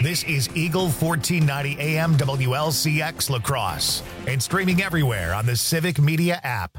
This is Eagle 1490 AM WLCX La Crosse and streaming everywhere on the Civic Media app.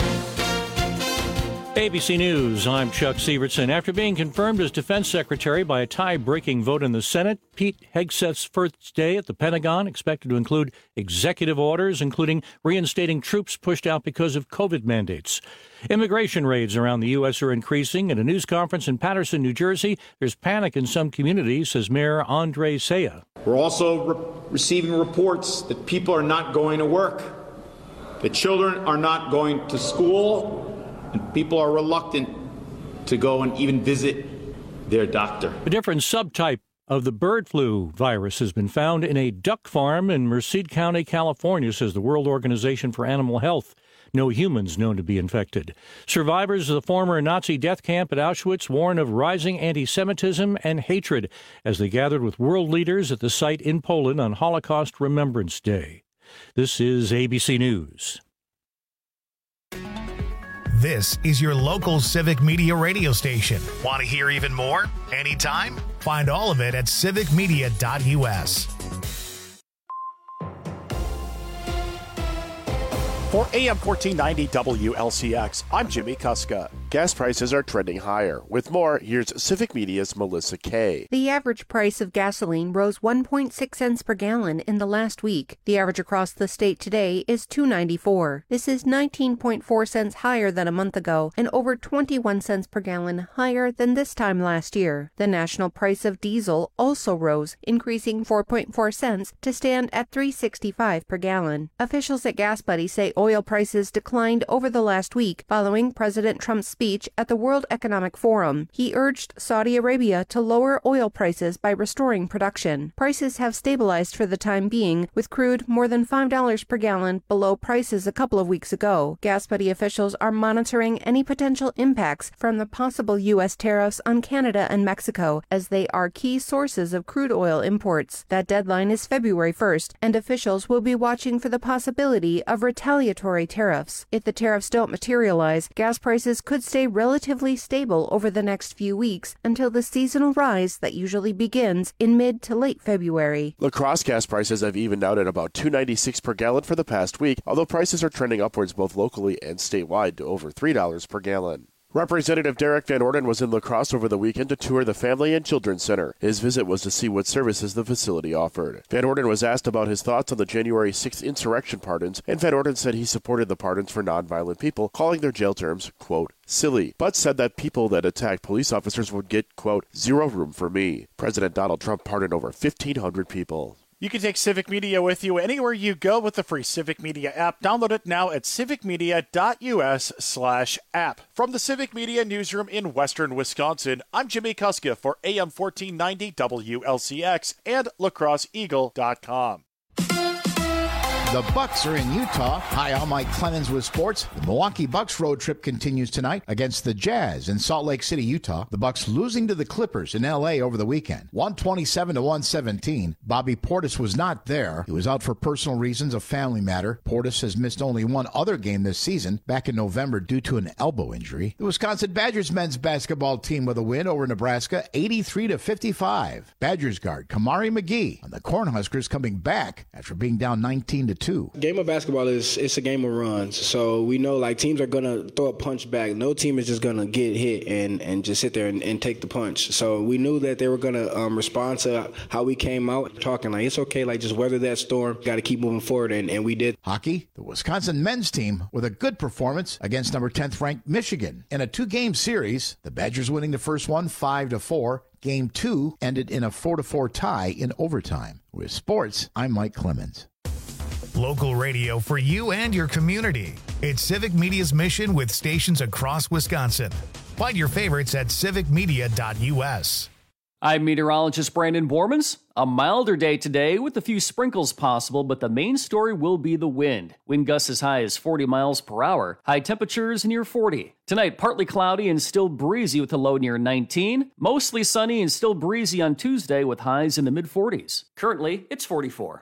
ABC News, I'm Chuck Sievertson. After being confirmed as defense secretary by a tie-breaking vote in the Senate, Pete Hegseth's first day at the Pentagon expected to include executive orders, including reinstating troops pushed out because of COVID mandates. Immigration raids around the U.S. are increasing. At a news conference in Paterson, New Jersey, there's panic in some communities, says Mayor Andre Saya. We're also receiving reports that people are not going to work, that children are not going to school, and people are reluctant to go and even visit their doctor. A different subtype of the bird flu virus has been found in a duck farm in Merced County, California, says the World Organization for Animal Health. No humans known to be infected. Survivors of the former Nazi death camp at Auschwitz warn of rising anti-Semitism and hatred as they gathered with world leaders at the site in Poland on Holocaust Remembrance Day. This is ABC News. This is your local Civic Media radio station. Want to hear even more? Anytime? Find all of it at civicmedia.us. For AM 1490 WLCX, I'm Jimmy Kuska. Gas prices are trending higher. With more, here's Civic Media's Melissa Kay. The average price of gasoline rose 1.6 cents per gallon in the last week. The average across the state today is $2.94. This is 19.4 cents higher than a month ago and over 21 cents per gallon higher than this time last year. The national price of diesel also rose, increasing 4.4 cents to stand at $3.65 per gallon. Officials at Gas Buddy say oil prices declined over the last week following President Trump's speech at the World Economic Forum. He urged Saudi Arabia to lower oil prices by restoring production. Prices have stabilized for the time being, with crude more than $5 per gallon below prices a couple of weeks ago. Gas Buddy officials are monitoring any potential impacts from the possible U.S. tariffs on Canada and Mexico, as they are key sources of crude oil imports. That deadline is February 1st, and officials will be watching for the possibility of retaliatory tariffs. If the tariffs don't materialize, gas prices could stay relatively stable over the next few weeks until the seasonal rise that usually begins in mid to late February. La Crosse gas prices have evened out at about $2.96 per gallon for the past week, although prices are trending upwards both locally and statewide to over $3 per gallon. Representative Derek Van Orden was in La Crosse over the weekend to tour the Family and Children's Center. His visit was to see what services the facility offered. Van Orden was asked about his thoughts on the January 6th insurrection pardons, and Van Orden said he supported the pardons for nonviolent people, calling their jail terms, quote, silly, but said that people that attacked police officers would get, quote, zero room for me. President Donald Trump pardoned over 1,500 people. You can take Civic Media with you anywhere you go with the free Civic Media app. Download it now at civicmedia.us/app. From the Civic Media newsroom in Western Wisconsin, I'm Jimmy Kuska for AM 1490 WLCX and lacrosseeagle.com. The Bucks are in Utah. Hi, I'm Mike Clemens with sports. The Milwaukee Bucks road trip continues tonight against the Jazz in Salt Lake City, Utah. The Bucks losing to the Clippers in L.A. over the weekend, 127-117. Bobby Portis was not there. He was out for personal reasons, a family matter. Portis has missed only one other game this season, back in November due to an elbow injury. The Wisconsin Badgers men's basketball team with a win over Nebraska, 83-55. Badgers guard Kamari McGee and the Cornhuskers coming back after being down 19-2. Game of basketball it's a game of runs. So we know like teams are gonna throw a punch back. No team is just gonna get hit and just sit there and take the punch. So we knew that they were gonna respond to how we came out, talking like it's okay, like just weather that storm. Got to keep moving forward, and we did. Hockey, the Wisconsin men's team with a good performance against number 10th ranked Michigan in a 2-game series. The Badgers winning the first one 5-4. Game 2 ended in a 4-4 tie in overtime. With sports, I'm Mike Clemens. Local radio for you and your community. It's Civic Media's mission with stations across Wisconsin. Find your favorites at civicmedia.us. I'm meteorologist Brandon Bormans. A milder day today with a few sprinkles possible, but the main story will be the wind. Wind gusts as high as 40 miles per hour. High temperatures near 40. Tonight, partly cloudy and still breezy with a low near 19. Mostly sunny and still breezy on Tuesday with highs in the mid-40s. Currently, it's 44.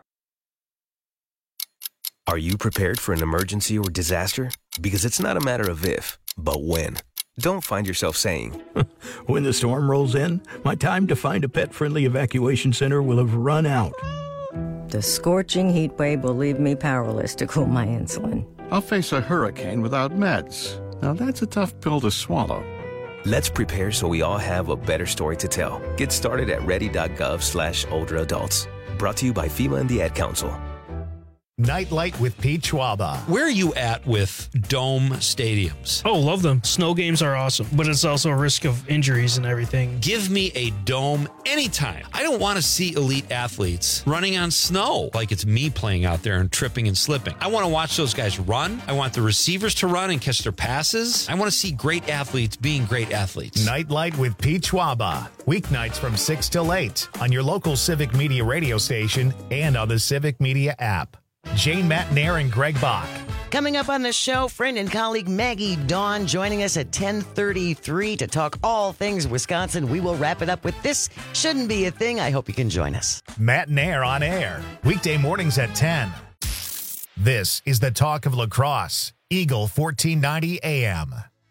Are you prepared for an emergency or disaster? Because it's not a matter of if, but when. don't find yourself saying, when the storm rolls in, my time to find a pet-friendly evacuation center will have run out. The scorching heat wave will leave me powerless to cool my insulin. I'll face a hurricane without meds. Now that's a tough pill to swallow. Let's prepare so we all have a better story to tell. Get started at ready.gov/older adults. Brought to you by FEMA and the Ad Council. Nightlight with Pete Schwaba. Where are you at with dome stadiums? Oh, love them. Snow games are awesome, but it's also a risk of injuries and everything. Give me a dome anytime. I don't want to see elite athletes running on snow like it's me playing out there and tripping and slipping. I want to watch those guys run. I want the receivers to run and catch their passes. I want to see great athletes being great athletes. Nightlight with Pete Schwaba. Weeknights from 6 till 8 on your local Civic Media radio station and on the Civic Media app. Jane Matnair and Greg Bach. Coming up on the show, friend and colleague Maggie Dawn joining us at 10:33 to talk all things Wisconsin. We will wrap it up with This Shouldn't Be a Thing. I hope you can join us. Matnair on air, weekday mornings at 10. This is the talk of lacrosse. Eagle 1490 AM.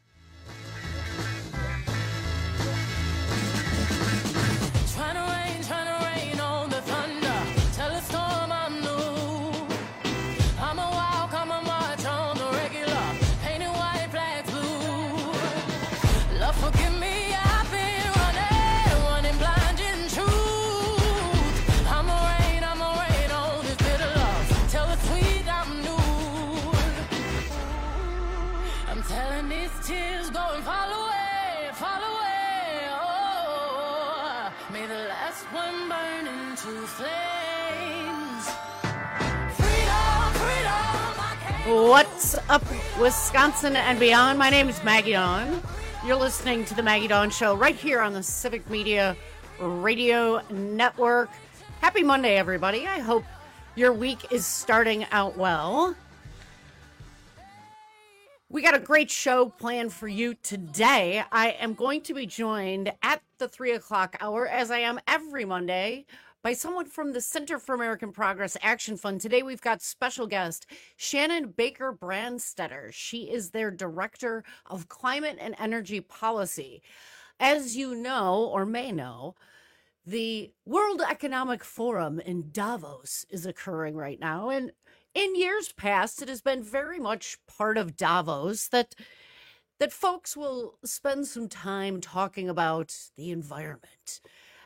What's up, Wisconsin and beyond? My name is Maggie Dawn. You're listening to the Maggie Dawn Show right here on the Civic Media Radio Network. Happy Monday, everybody. I hope your week is starting out well. We got a great show planned for you today. I am going to be joined at the 3 o'clock hour, as I am every Monday, by someone from the Center for American Progress Action Fund. Today we've got special guest Shannon Baker Brandstetter. She is their Director of Climate and Energy Policy. As you know, or may know, the World Economic Forum in Davos is occurring right now. And in years past, it has been very much part of Davos that folks will spend some time talking about the environment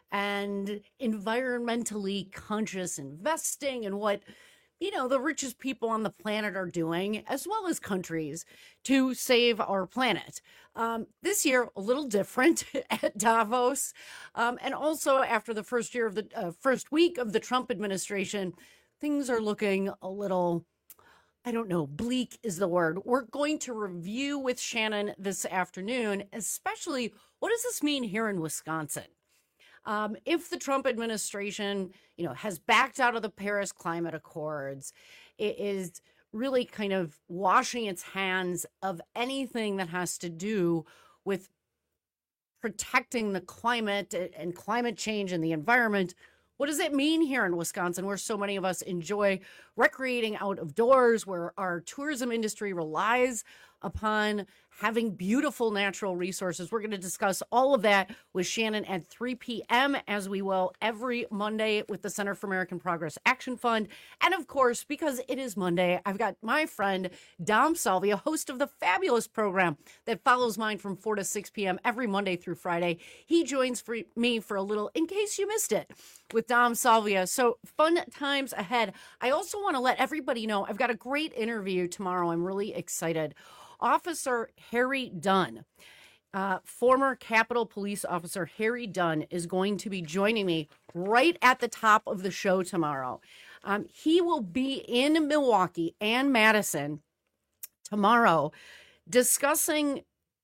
and environmentally conscious investing and what, the richest people on the planet are doing, as well as countries, to save our planet. This year, a little different at Davos. And also after the first week of the Trump administration, things are looking a little, bleak is the word. We're going to review with Shannon this afternoon, especially what does this mean here in Wisconsin? If the Trump administration, has backed out of the Paris Climate Accords, it is really kind of washing its hands of anything that has to do with protecting the climate and climate change and the environment. What does it mean here in Wisconsin, where so many of us enjoy recreating out of doors, where our tourism industry relies upon having beautiful natural resources? We're going to discuss all of that with Shannon at 3 p.m., as we will every Monday with the Center for American Progress Action Fund. And of course, because it is Monday, I've got my friend Dom Salvia, host of the fabulous program that follows mine from 4 to 6 p.m. every Monday through Friday. He joins me for a little, in case you missed it, with Dom Salvia. So fun times ahead. I also want to let everybody know I've got a great interview tomorrow. I'm really excited. Officer Harry Dunn, former Capitol Police Officer Harry Dunn, is going to be joining me right at the top of the show tomorrow. He will be in Milwaukee and Madison tomorrow discussing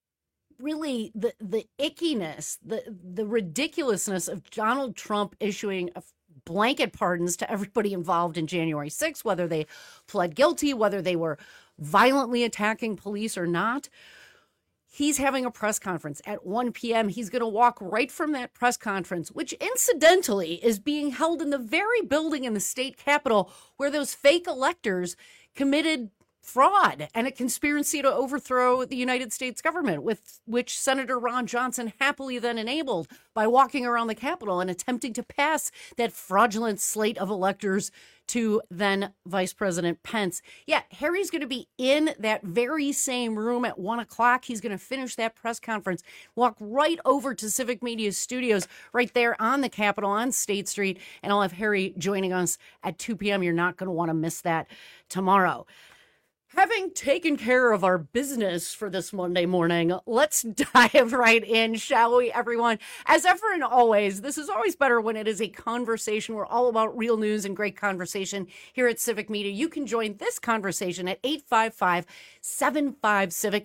really the ickiness, the ridiculousness of Donald Trump issuing blanket pardons to everybody involved in January 6th, whether they pled guilty, whether they were violently attacking police or not. He's having a press conference at 1 p.m. He's going to walk right from that press conference, which incidentally is being held in the very building in the state capitol where those fake electors committed fraud and a conspiracy to overthrow the United States government, with which Senator Ron Johnson happily then enabled by walking around the Capitol and attempting to pass that fraudulent slate of electors to then Vice President Pence. Yeah, Harry's going to be in that very same room at 1 o'clock. He's going to finish that press conference, walk right over to Civic Media Studios right there on the Capitol on State Street, and I'll have Harry joining us at 2 p.m. You're not going to want to miss that tomorrow. Having taken care of our business for this Monday morning, let's dive right in, shall we, everyone? As ever and always, this is always better when it is a conversation. We're all about real news and great conversation here at Civic Media. You can join this conversation at 855-75-CIVIC,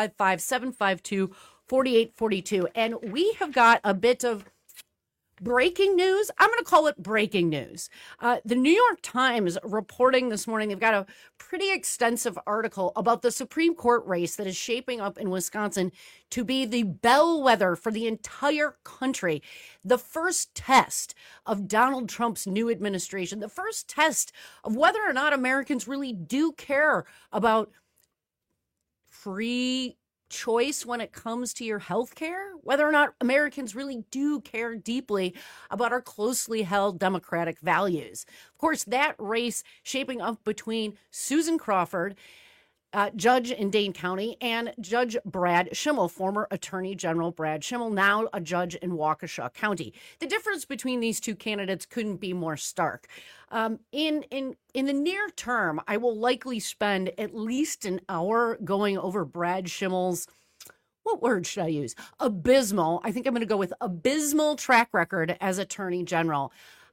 855-752-4842. And we have got a bit of breaking news. I'm going to call it breaking news. The New York Times reporting this morning, they've got a pretty extensive article about the Supreme Court race that is shaping up in Wisconsin to be the bellwether for the entire country. The first test of Donald Trump's new administration, the first test of whether or not Americans really do care about free choice when it comes to your health care, whether or not Americans really do care deeply about our closely held democratic values. Of course, that race shaping up between Susan Crawford, judge in Dane County, and Judge Brad Schimmel, former Attorney General Brad Schimmel, now a judge in Waukesha County. The difference between these two candidates couldn't be more stark. In the near term, I will likely spend at least an hour going over Brad Schimmel's, what word should I use? Abysmal. I think I'm going to go with abysmal track record as Attorney General,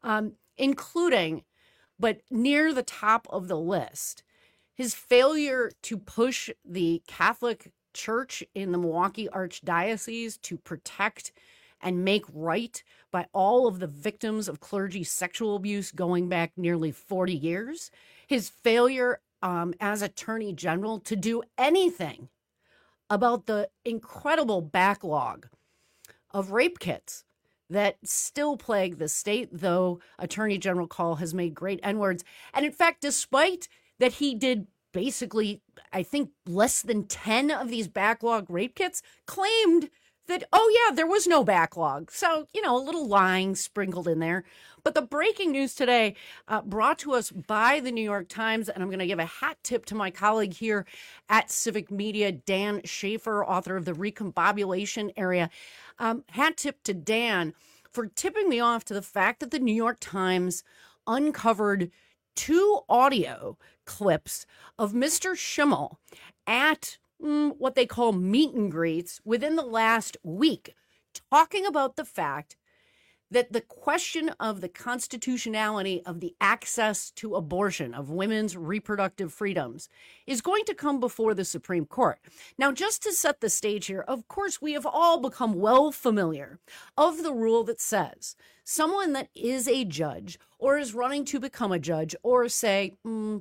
including, but near the top of the list, his failure to push the Catholic Church in the Milwaukee Archdiocese to protect and make right by all of the victims of clergy sexual abuse going back nearly 40 years. His failure as Attorney General to do anything about the incredible backlog of rape kits that still plague the state, though Attorney General Call has made great N-words. And in fact, despite that he did basically, I think, less than 10 of these backlog rape kits, claimed that, oh yeah, there was no backlog. So, a little lying sprinkled in there. But the breaking news today, brought to us by the New York Times, and I'm going to give a hat tip to my colleague here at Civic Media, Dan Schaefer, author of The Recombobulation Area. Hat tip to Dan for tipping me off to the fact that the New York Times uncovered 2 audio clips of Mr. Schimmel at what they call meet and greets within the last week, talking about the fact that the question of the constitutionality of the access to abortion, of women's reproductive freedoms, is going to come before the Supreme Court. Now, just to set the stage here, of course, we have all become well familiar of the rule that says someone that is a judge or is running to become a judge, or say,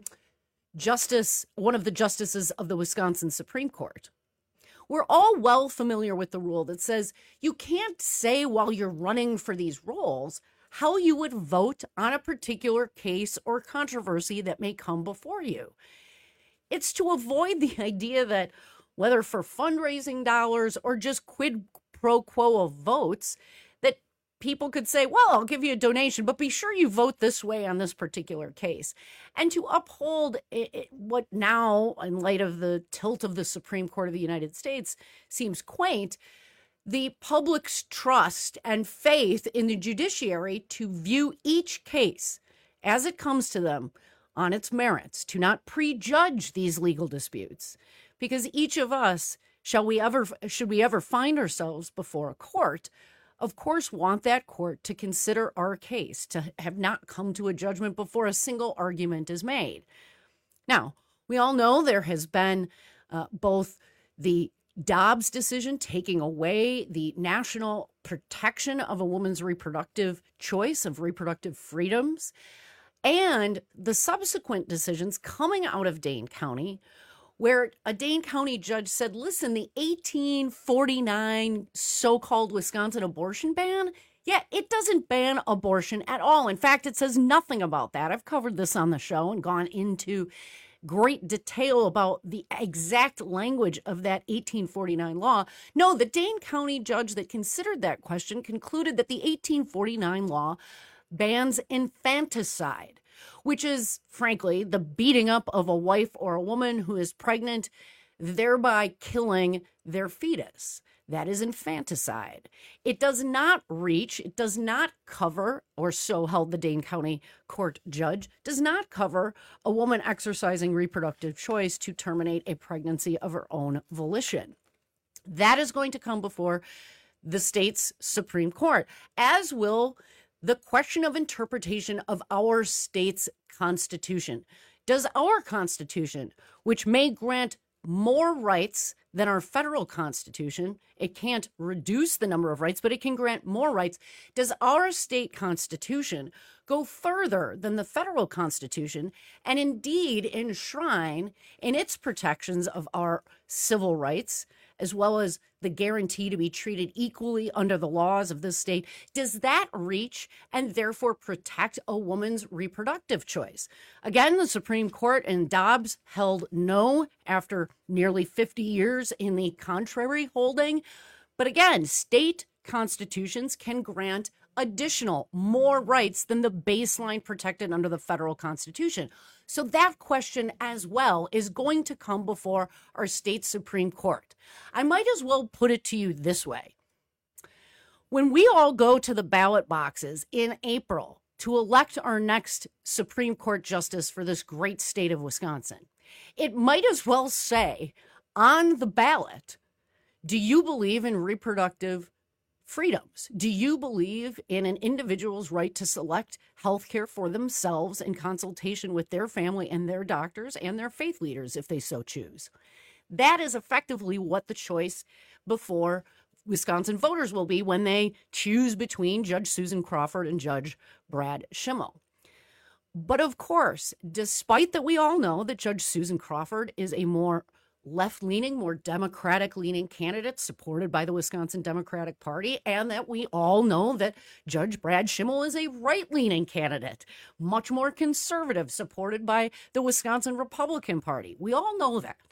justice, one of the justices of the Wisconsin Supreme Court. We're all well familiar with the rule that says you can't say while you're running for these roles how you would vote on a particular case or controversy that may come before you. It's to avoid the idea that whether for fundraising dollars or just quid pro quo of votes, that people could say, well, I'll give you a donation, but be sure you vote this way on this particular case. And to uphold what now, in light of the tilt of the Supreme Court of the United States, seems quaint, the public's trust and faith in the judiciary to view each case as it comes to them on its merits, to not prejudge these legal disputes. Because each of us, should we ever find ourselves before a court, of course, want that court to consider our case, to have not come to a judgment before a single argument is made. Now, we all know there has been both the Dobbs decision taking away the national protection of a woman's reproductive choice, of reproductive freedoms, and the subsequent decisions coming out of Dane County, where a Dane County judge said, listen, the 1849 so-called Wisconsin abortion ban, yeah, it doesn't ban abortion at all. In fact, it says nothing about that. I've covered this on the show and gone into great detail about the exact language of that 1849 law. No, the Dane County judge that considered that question concluded that the 1849 law bans infanticide, which is, frankly, the beating up of a wife or a woman who is pregnant, thereby killing their fetus. That is infanticide. It does not cover, or so held the Dane County court judge, does not cover a woman exercising reproductive choice to terminate a pregnancy of her own volition. That is going to come before the state's Supreme Court, as will the question of interpretation of our state's constitution. Does our constitution, which may grant more rights than our federal constitution, it can't reduce the number of rights, but it can grant more rights. Does our state constitution go further than the federal constitution and indeed enshrine in its protections of our civil rights, as well as the guarantee to be treated equally under the laws of this state? Does that reach and therefore protect a woman's reproductive choice? Again, the Supreme Court in Dobbs held no after nearly 50 years in the contrary holding. But again, state constitutions can grant additional, more rights than the baseline protected under the federal constitution. So that question as well is going to come before our state Supreme Court. I might as well put it to you this way. When we all go to the ballot boxes in April to elect our next Supreme Court justice for this great state of Wisconsin, it might as well say on the ballot, do you believe in reproductive freedoms? Do you believe in an individual's right to select health care for themselves in consultation with their family and their doctors and their faith leaders if they so choose? That is effectively what the choice before Wisconsin voters will be when they choose between Judge Susan Crawford and Judge Brad Schimmel. But of course, despite that we all know that Judge Susan Crawford is a more left-leaning, more Democratic-leaning candidate supported by the Wisconsin Democratic Party, and that we all know that Judge Brad Schimmel is a right-leaning candidate, much more conservative, supported by the Wisconsin Republican Party. We all know that.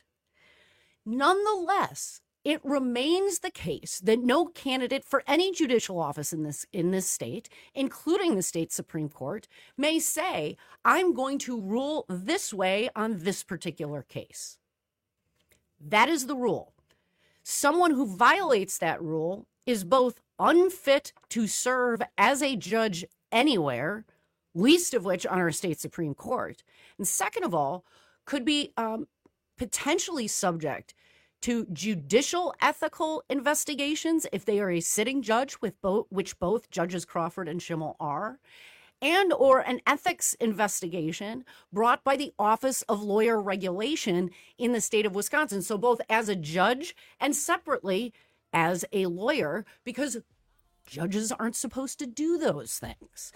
Nonetheless, it remains the case that no candidate for any judicial office in this state, including the state Supreme Court, may say, I'm going to rule this way on this particular case. That is the rule. Someone who violates that rule is both unfit to serve as a judge anywhere, least of which on our state Supreme Court, and second of all, could be potentially subject to judicial ethical investigations if they are a sitting judge, which both Judges Crawford and Schimmel are, and or an ethics investigation brought by the Office of Lawyer Regulation in the state of Wisconsin. So both as a judge and separately as a lawyer, because judges aren't supposed to do those things.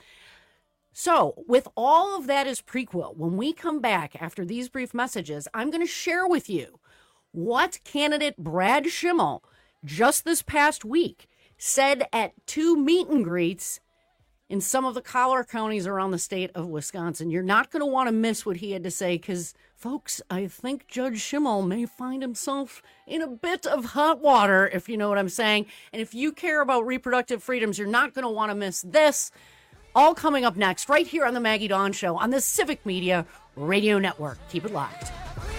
So with all of that as prequel, when we come back after these brief messages, I'm going to share with you what candidate Brad Schimmel just this past week said at 2 meet and greets in some of the collar counties around the state of Wisconsin. You're not going to want to miss what he had to say because, folks, I think Judge Schimmel may find himself in a bit of hot water, if you know what I'm saying. And if you care about reproductive freedoms, you're not going to want to miss this. All coming up next, right here on the Maggie Dawn Show on the Civic Media Radio Network. Keep it locked.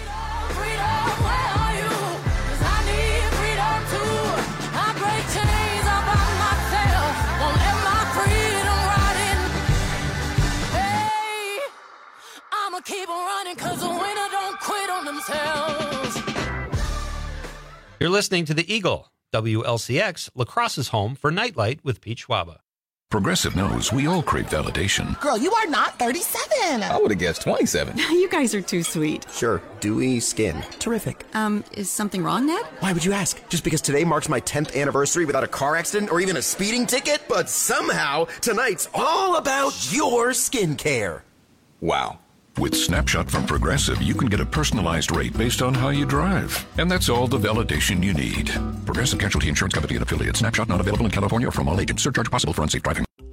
Keep on running because the winner don't quit on themselves. You're listening to The Eagle, WLCX, La Crosse's home for Nightlight with Pete Schwaba. Progressive knows we all crave validation. Girl, you are not 37. I would have guessed 27. You guys are too sweet. Sure, dewy skin. Terrific. Is something wrong, Ned? Why would you ask? Just because today marks my 10th anniversary without a car accident or even a speeding ticket? But somehow, tonight's all about your skincare. Wow. With Snapshot from Progressive, you can get a personalized rate based on how you drive. And that's all the validation you need. Progressive Casualty Insurance Company and affiliates. Snapshot not available in California or from all agents. Surcharge possible for unsafe driving.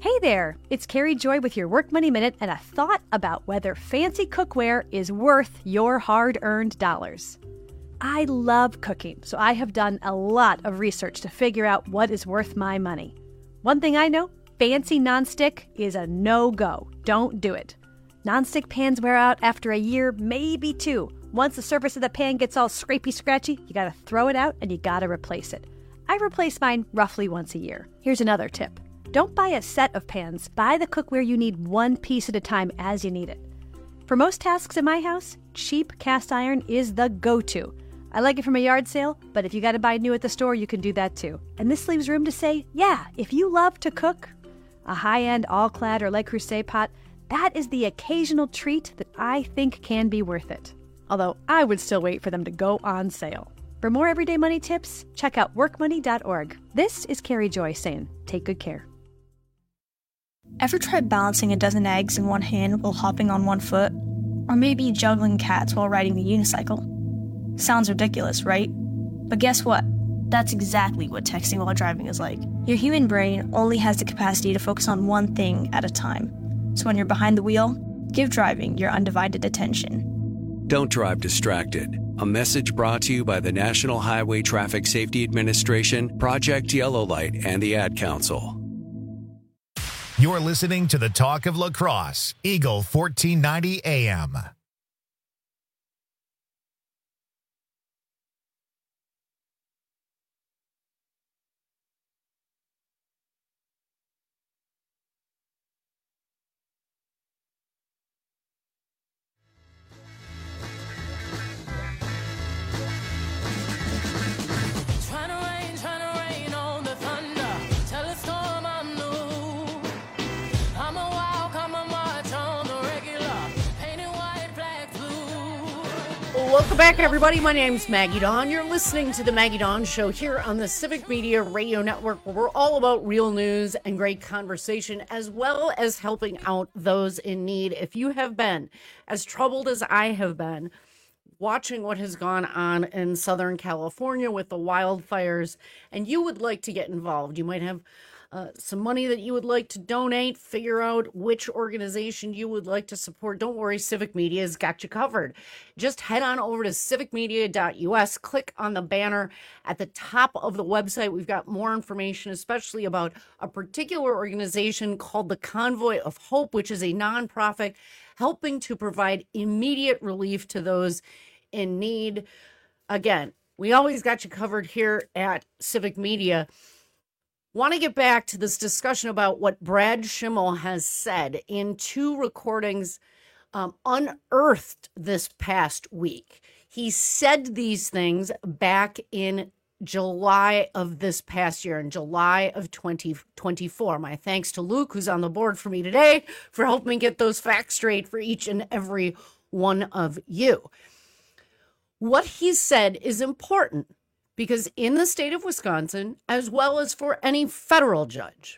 Hey there, it's Carrie Joy with your Work Money Minute and a thought about whether fancy cookware is worth your hard-earned dollars. I love cooking, so I have done a lot of research to figure out what is worth my money. One thing I know, fancy nonstick is a no-go. Don't do it. Nonstick pans wear out after a year, maybe 2. Once the surface of the pan gets all scrapey-scratchy, you gotta throw it out and you gotta replace it. I replace mine roughly once a year. Here's another tip. Don't buy a set of pans. Buy the cookware you need one piece at a time as you need it. For most tasks in my house, cheap cast iron is the go-to. I like it from a yard sale, but if you got to buy new at the store, you can do that too. And this leaves room to say, yeah, if you love to cook, a high-end all-clad or Le Creuset pot, that is the occasional treat that I think can be worth it. Although I would still wait for them to go on sale. For more everyday money tips, check out workmoney.org. This is Carrie Joy saying, take good care. Ever tried balancing a dozen eggs in one hand while hopping on one foot? Or maybe juggling cats while riding a unicycle? Sounds ridiculous, right? But guess what? That's exactly what texting while driving is like. Your human brain only has the capacity to focus on one thing at a time. So when you're behind the wheel, give driving your undivided attention. Don't drive distracted. A message brought to you by the National Highway Traffic Safety Administration, Project Yellow Light, and the Ad Council. You're listening to the Talk of La Crosse, Eagle 1490 AM. Welcome back, everybody. My name's Maggie Dawn. You're listening to the Maggie Dawn Show here on the Civic Media Radio Network, where we're all about real news and great conversation, as well as helping out those in need. If you have been as troubled as I have been watching what has gone on in Southern California with the wildfires, and you would like to get involved, you might have some money that you would like to donate, figure out which organization you would like to support. Don't worry, Civic Media has got you covered. Just head on over to civicmedia.us, click on the banner at the top of the website. We've got more information, especially about a particular organization called the Convoy of Hope, which is a nonprofit helping to provide immediate relief to those in need. Again, we always got you covered here at Civic Media. Want to get back to this discussion about what Brad Schimmel has said in 2 recordings unearthed this past week. He said these things back in July of this past year, in July of 2024. My thanks to Luke, who's on the board for me today, for helping me get those facts straight for each and every one of you. What he said is important, because in the state of Wisconsin, as well as for any federal judge,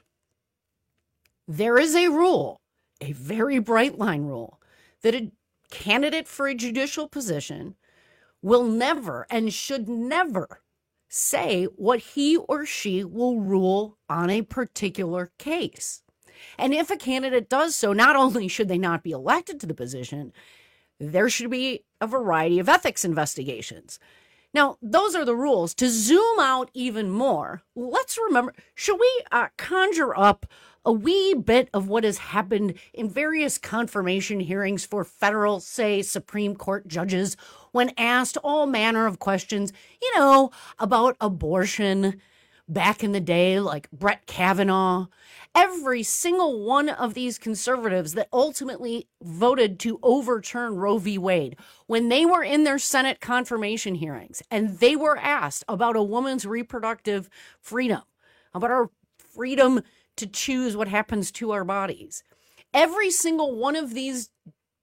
there is a rule, a very bright line rule, that a candidate for a judicial position will never and should never say what he or she will rule on a particular case. And if a candidate does so, not only should they not be elected to the position, there should be a variety of ethics investigations. Now, those are the rules. To zoom out even more, let's remember, should we conjure up a wee bit of what has happened in various confirmation hearings for federal, say, Supreme Court judges when asked all manner of questions, about abortion back in the day, like Brett Kavanaugh? Every single one of these conservatives that ultimately voted to overturn Roe v. Wade, when they were in their Senate confirmation hearings and they were asked about a woman's reproductive freedom, about our freedom to choose what happens to our bodies, every single one of these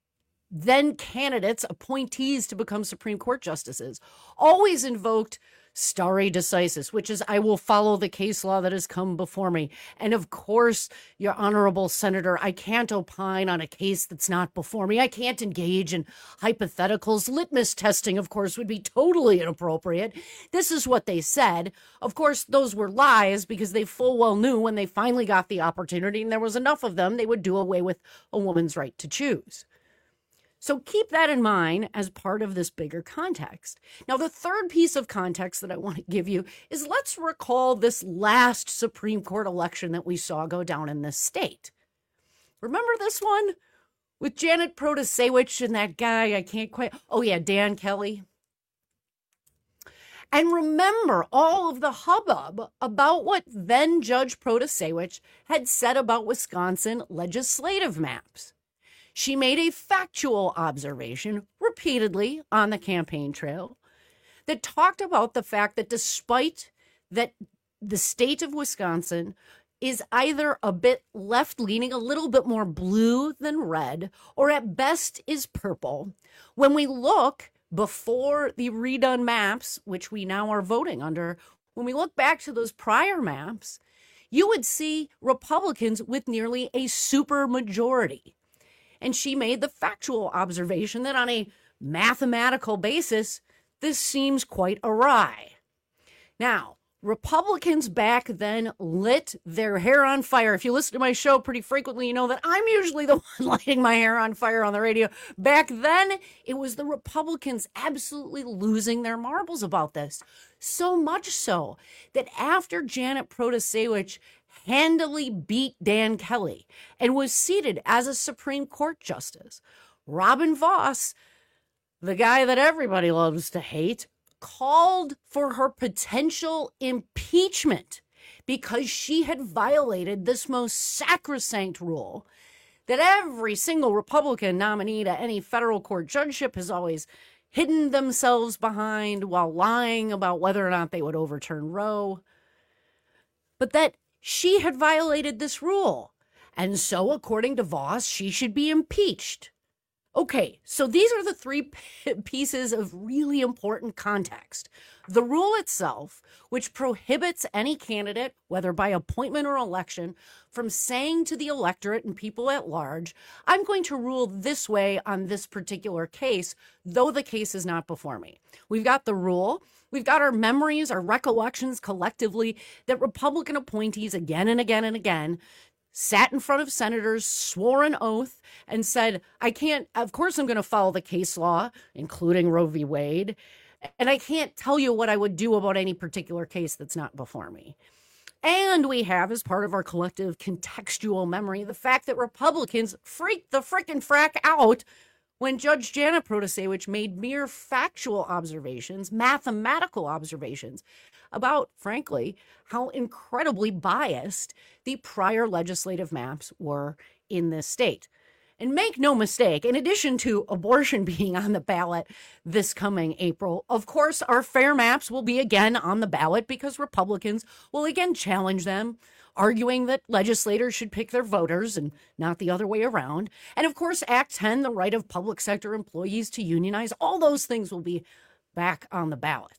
then candidates, appointees to become Supreme Court justices, always invoked stare decisis, which is I will follow the case law that has come before me. And of course, your honorable senator, I can't opine on a case that's not before me. I can't engage in hypotheticals. Litmus testing, of course, would be totally inappropriate. This is what they said. Of course, those were lies because they full well knew when they finally got the opportunity and there was enough of them, they would do away with a woman's right to choose. So keep that in mind as part of this bigger context. Now, the third piece of context that I want to give you is let's recall this last Supreme Court election that we saw go down in this state. Remember this one with Janet Protasewicz and that guy, Dan Kelly? And remember all of the hubbub about what then Judge Protasewicz had said about Wisconsin legislative maps. She made a factual observation repeatedly on the campaign trail that talked about the fact that despite that the state of Wisconsin is either a bit left-leaning, a little bit more blue than red, or at best is purple, when we look before the redone maps, which we now are voting under, when we look back to those prior maps, you would see Republicans with nearly a super majority. And she made the factual observation that on a mathematical basis, this seems quite awry. Now, Republicans back then lit their hair on fire. If you listen to my show pretty frequently, you know that I'm usually the one lighting my hair on fire on the radio. Back then, it was the Republicans absolutely losing their marbles about this. So much so that after Janet Protasewicz handily beat Dan Kelly and was seated as a Supreme Court justice, Robin Vos, the guy that everybody loves to hate, called for her potential impeachment because she had violated this most sacrosanct rule that every single Republican nominee to any federal court judgeship has always hidden themselves behind while lying about whether or not they would overturn Roe. But that she had violated this rule. And so, according to Vos, she should be impeached. Okay, so these are the three pieces of really important context. The rule itself, which prohibits any candidate, whether by appointment or election, from saying to the electorate and people at large, I'm going to rule this way on this particular case, though the case is not before me. We've got the rule. We've got our memories, our recollections collectively that Republican appointees again and again and again sat in front of senators, swore an oath, and said, of course I'm going to follow the case law, including Roe v. Wade, and I can't tell you what I would do about any particular case that's not before me. And we have, as part of our collective contextual memory, the fact that Republicans freaked the frickin' frack out when Judge Janet Protasewicz made mere factual observations, mathematical observations, about, frankly, how incredibly biased the prior legislative maps were in this state. And make no mistake, in addition to abortion being on the ballot this coming April, of course, our fair maps will be again on the ballot because Republicans will again challenge them, arguing that legislators should pick their voters and not the other way around. And of course, Act 10, the right of public sector employees to unionize, all those things will be back on the ballot.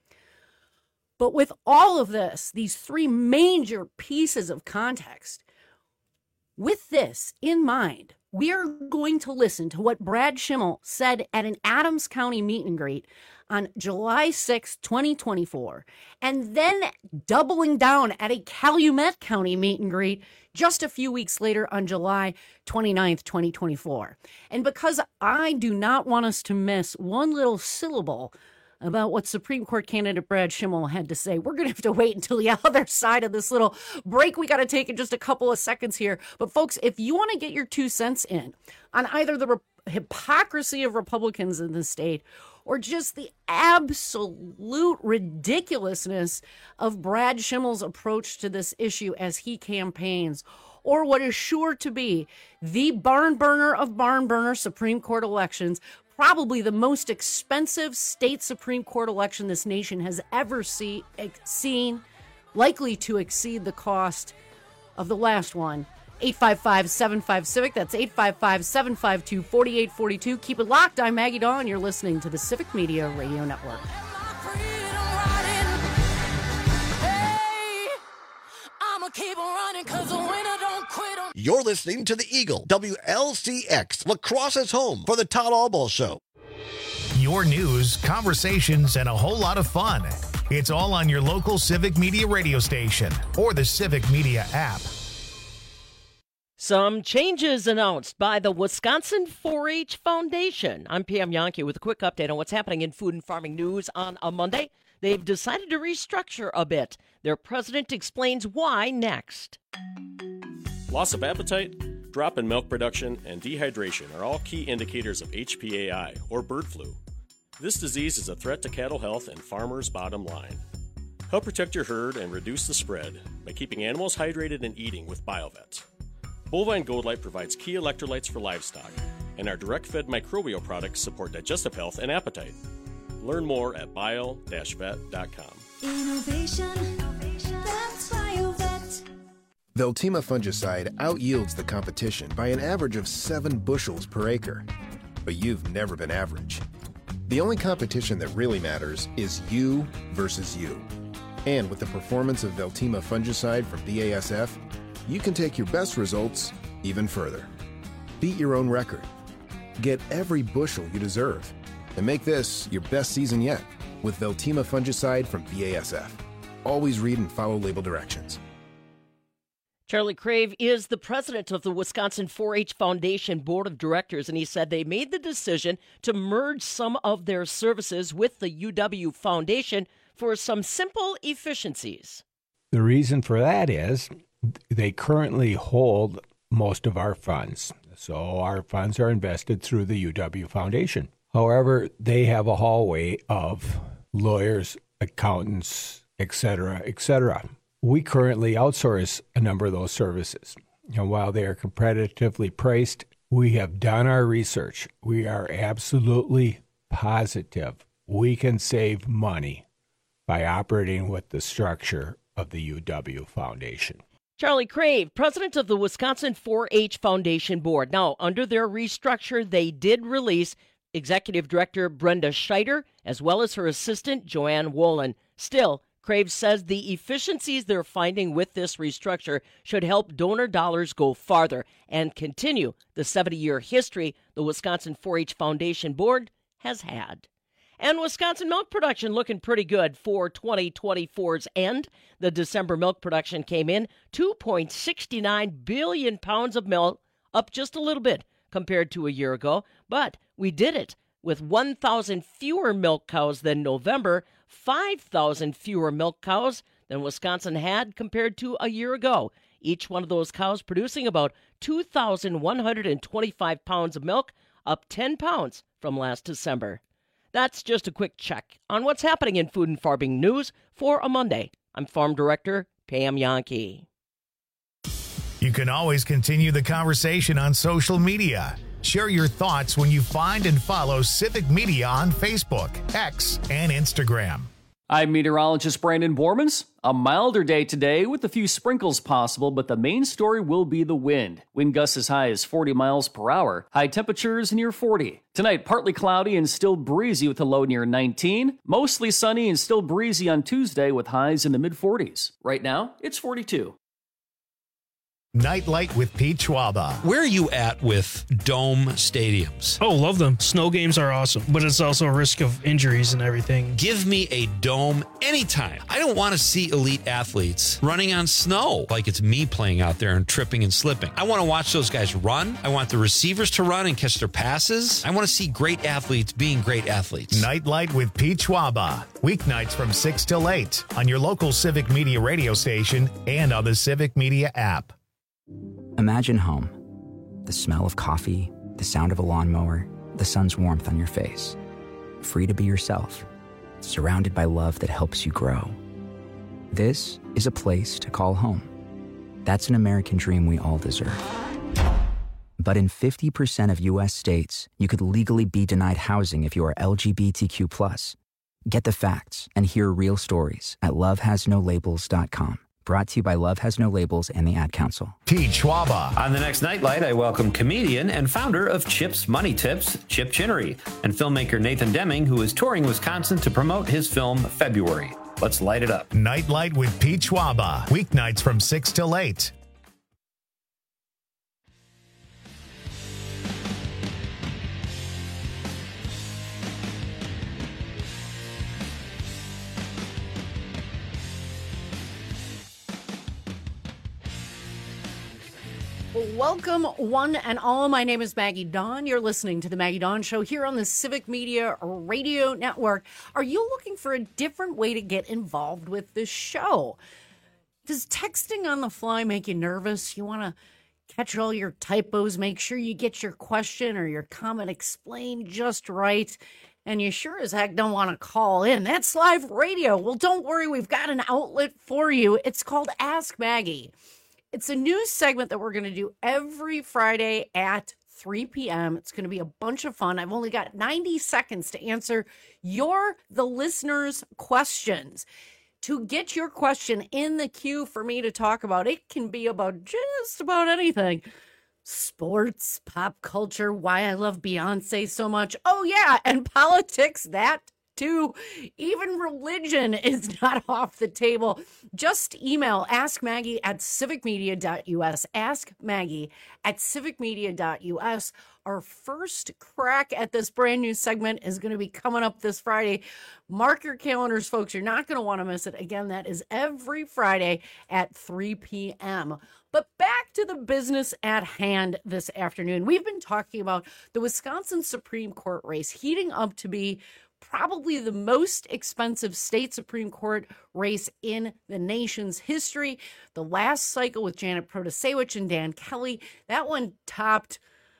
But with all of this, these three major pieces of context, with this in mind, we are going to listen to what Brad Schimel said at an Adams County meet and greet on July 6, 2024, and then doubling down at a Calumet County meet and greet just a few weeks later on July 29th, 2024. And because I do not want us to miss one little syllable about what Supreme Court candidate Brad Schimel had to say, we're going to have to wait until the other side of this little break we got to take in just a couple of seconds here. But folks, if you want to get your 2 cents in on either the hypocrisy of Republicans in the state or just the absolute ridiculousness of Brad Schimel's approach to this issue as he campaigns, or what is sure to be the barn burner of barn burner Supreme Court elections, probably the most expensive state Supreme Court election this nation has ever seen, likely to exceed the cost of the last one. 855-75-CIVIC. That's 855-752-4842. Keep it locked. I'm Maggie Dawn. You're listening to the Civic Media Radio Network. running, cause a winner don't quit on. You're listening to The Eagle, WLCX, lacrosse's home for the Todd Albaugh Show. Your news, conversations, and a whole lot of fun. It's all on your local Civic Media radio station or the Civic Media app. Some changes announced by the Wisconsin 4-H Foundation. I'm Pam Jahnke with a quick update on what's happening in food and farming news on a Monday. They've decided to restructure a bit. Their president explains why next. Loss of appetite, drop in milk production, and dehydration are all key indicators of HPAI, or bird flu. This disease is a threat to cattle health and farmers' bottom line. Help protect your herd and reduce the spread by keeping animals hydrated and eating with BioVet. Bovine Gold Light provides key electrolytes for livestock, and our direct-fed microbial products support digestive health and appetite. Learn more at bio-vet.com. Innovation, that's BioVet. Veltima fungicide outyields the competition by an average of 7 bushels per acre. But you've never been average. The only competition that really matters is you versus you. And with the performance of Veltima fungicide from BASF, you can take your best results even further. Beat your own record. Get every bushel you deserve. And make this your best season yet with Veltima fungicide from BASF. Always read and follow label directions. Charlie Crave is the president of the Wisconsin 4-H Foundation Board of Directors, and he said they made the decision to merge some of their services with the UW Foundation for some simple efficiencies. The reason for that is they currently hold most of our funds. So our funds are invested through the UW Foundation. However, they have a hallway of lawyers, accountants, et cetera, et cetera. We currently outsource a number of those services. And while they are competitively priced, we have done our research. We are absolutely positive we can save money by operating with the structure of the UW Foundation. Charlie Crave, president of the Wisconsin 4-H Foundation Board. Now, under their restructure, they did release Executive Director Brenda Scheider, as well as her assistant, Joanne Wolin. Still, Crave says the efficiencies they're finding with this restructure should help donor dollars go farther and continue the 70-year history the Wisconsin 4-H Foundation Board has had. And Wisconsin milk production looking pretty good for 2024's end. The December milk production came in 2.69 billion pounds of milk, up just a little bit compared to a year ago. But we did it with 1,000 fewer milk cows than November, 5,000 fewer milk cows than Wisconsin had compared to a year ago. Each one of those cows producing about 2,125 pounds of milk, up 10 pounds from last December. That's just a quick check on what's happening in food and farming news for a Monday. I'm Farm Director Pam Jahnke. You can always continue the conversation on social media. Share your thoughts when you find and follow Civic Media on Facebook, X, and Instagram. I'm meteorologist Brandon Bormans. A milder day today with a few sprinkles possible, but the main story will be the wind. Wind gusts as high as 40 miles per hour. High temperatures near 40. Tonight, partly cloudy and still breezy with a low near 19. Mostly sunny and still breezy on Tuesday with highs in the mid-40s. Right now, it's 42. Nightlight with Pete Schwaba. Where are you at with dome stadiums? Oh, love them. Snow games are awesome, but it's also a risk of injuries and everything. Give me a dome anytime. I don't want to see elite athletes running on snow like it's me playing out there and tripping and slipping. I want to watch those guys run. I want the receivers to run and catch their passes. I want to see great athletes being great athletes. Nightlight with Pete Schwaba. Weeknights from 6 till 8 on your local Civic Media radio station and on the Civic Media app. Imagine home. The smell of coffee, the sound of a lawnmower, the sun's warmth on your face. Free to be yourself, surrounded by love that helps you grow. This is a place to call home. That's an American dream we all deserve. But in 50% of U.S. states, you could legally be denied housing if you are LGBTQ+. Get the facts and hear real stories at lovehasnolabels.com. Brought to you by Love Has No Labels and the Ad Council. Pete Schwaba. On the next Nightlight, I welcome comedian and founder of Chip's Money Tips, Chip Chinnery, and filmmaker Nathan Deming, who is touring Wisconsin to promote his film February. Let's light it up. Nightlight with Pete Schwaba. Weeknights from 6 till 8 Welcome, one and all. My name is Maggie Dawn. You're listening to the Maggie Dawn Show here on the Civic Media Radio Network. Are you looking for a different way to get involved with this show? Does texting on the fly make you nervous? You want to catch all your typos, make sure you get your question or your comment explained just right, and you sure as heck don't want to call in. That's live radio. Well, don't worry. We've got an outlet for you. It's called Ask Maggie. It's a news segment that we're going to do every Friday at 3 p.m. It's going to be a bunch of fun. I've only got 90 seconds to answer the listeners' questions. To get your question in the queue for me to talk about, it can be about just about anything. Sports, pop culture, why I love Beyonce so much. Oh, yeah, and politics, that too. Even religion is not off the table. Just email askmaggie@civicmedia.us. askmaggie@civicmedia.us. Our first crack at this brand new segment is going to be coming up this Friday. Mark your calendars, folks. You're not going to want to miss it. Again, that is every Friday at 3 p.m. But back to the business at hand this afternoon. We've been talking about the Wisconsin Supreme Court race heating up to be probably the most expensive state Supreme Court race in the nation's history. The last cycle with Janet Protasewicz and Dan Kelly, that one topped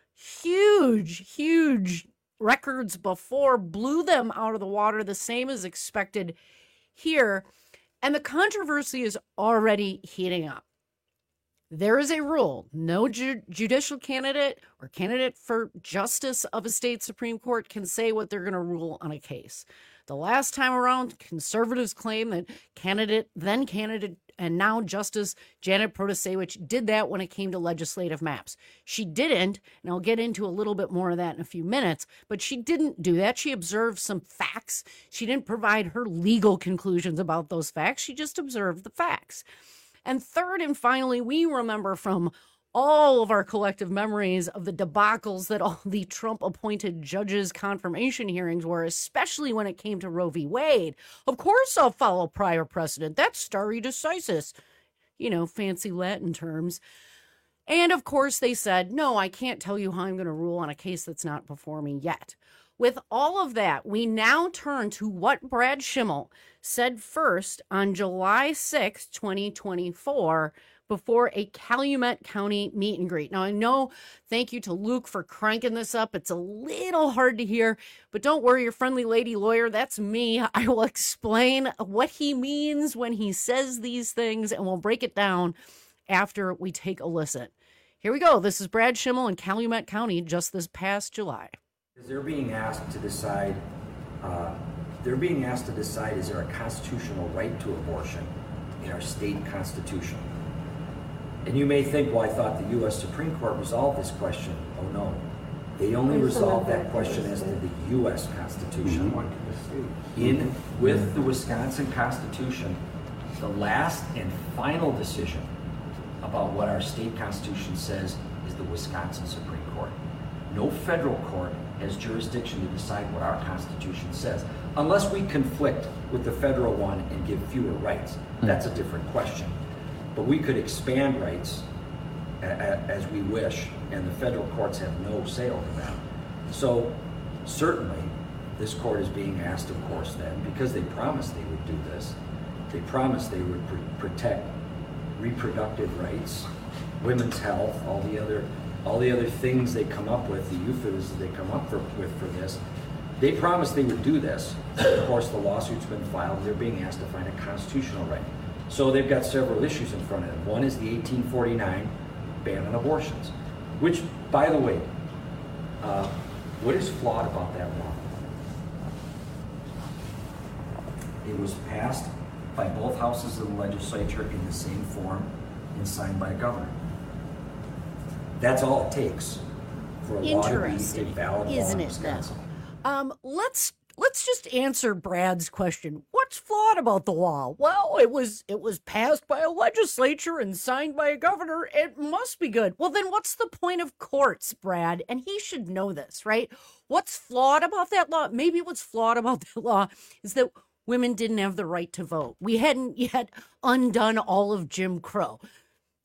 huge records before, blew them out of the water, the same as expected here. And the controversy is already heating up. There is a rule. No judicial candidate or candidate for justice of a state Supreme Court can say what they're going to rule on a case. The last time around, conservatives claim that then candidate, and now Justice Janet Protasewicz did that when it came to legislative maps. She didn't, and I'll get into a little bit more of that in a few minutes, but she didn't do that. She observed some facts. She didn't provide her legal conclusions about those facts. She just observed the facts. And third and finally, we remember from all of our collective memories of the debacles that all the Trump-appointed judges' confirmation hearings were, especially when it came to Roe v. Wade. Of course I'll follow prior precedent. That's stare decisis, fancy Latin terms. And of course they said, no, I can't tell you how I'm going to rule on a case that's not before me yet. With all of that, we now turn to what Brad Schimmel said first on July 6, 2024, before a Calumet County meet and greet. Now, I know, thank you to Luke for cranking this up. It's a little hard to hear, but don't worry, your friendly lady lawyer, that's me. I will explain what he means when he says these things, and we'll break it down after we take a listen. Here we go. This is Brad Schimmel in Calumet County just this past July. They're being asked to decide, is there a constitutional right to abortion in our state constitution? And you may think, well, I thought the U.S. Supreme Court resolved this question. Oh, no. They only resolved that question as to the U.S. Constitution. With the Wisconsin Constitution, the last and final decision about what our state constitution says is the Wisconsin Supreme Court. No federal court has jurisdiction to decide what our Constitution says, unless we conflict with the federal one and give fewer rights. That's a different question. But we could expand rights as we wish, and the federal courts have no say over that. So certainly, this court is being asked, of course, then, because they promised they would do this. They promised they would protect reproductive rights, women's health, all the other things they come up with, the euphemisms they come up with for this. They promised they would do this. Of course, the lawsuit's been filed, and they're being asked to find a constitutional right. So they've got several issues in front of them. One is the 1849 ban on abortions, which, by the way, what is flawed about that law? It was passed by both houses of the legislature in the same form and signed by a governor. That's all it takes for a law to be a valid law in Wisconsin. Let's just answer Brad's question. What's flawed about the law? Well, it was passed by a legislature and signed by a governor. It must be good. Well, then what's the point of courts, Brad? And he should know this, right? What's flawed about that law? Maybe what's flawed about that law is that women didn't have the right to vote. We hadn't yet undone all of Jim Crow.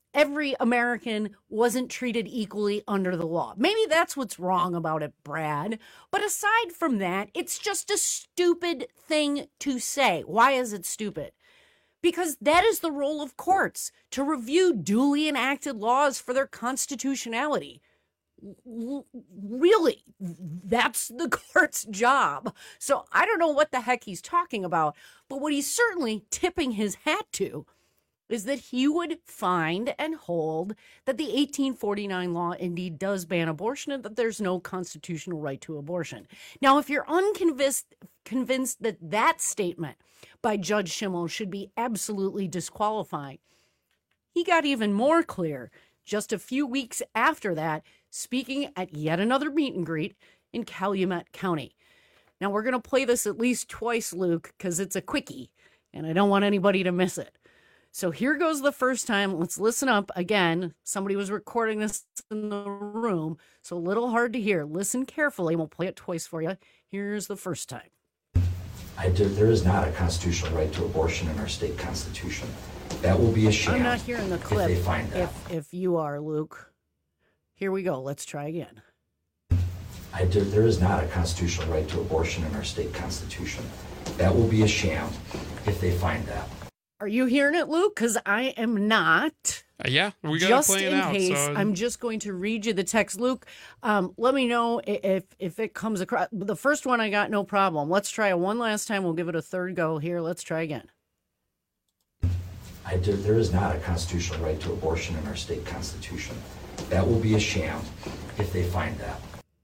every American wasn't treated equally under the law. Maybe that's what's wrong about it, Brad. But aside from that, it's just a stupid thing to say. Why is it stupid? Because that is the role of courts, to review duly enacted laws for their constitutionality. Really, that's the court's job. So I don't know what the heck he's talking about, but what he's certainly tipping his hat to is that he would find and hold that the 1849 law indeed does ban abortion and that there's no constitutional right to abortion. Now, if you're convinced that that statement by Judge Schimmel should be absolutely disqualifying, he got even more clear just a few weeks after that, speaking at yet another meet and greet in Calumet County. Now, we're going to play this at least twice, Luke, because it's a quickie, and I don't want anybody to miss it. So here goes the first time. Let's listen up. Again, somebody was recording this in the room, so a little hard to hear. Listen carefully. We'll play it twice for you. Here's the first time. There is not a constitutional right to abortion in our state constitution. That will be a sham. I'm not hearing the clip. If they find that. If you are, Luke. Here we go. Let's try again. There is not a constitutional right to abortion in our state constitution. That will be a sham if they find that. Are you hearing it, Luke? Because I am not. Yeah, we got to play it out. Just in case, I'm just going to read you the text. Luke, let me know if it comes across. The first one I got, no problem. Let's try it one last time. We'll give it a third go here. Let's try again. There is not a constitutional right to abortion in our state constitution. That will be a sham if they find that.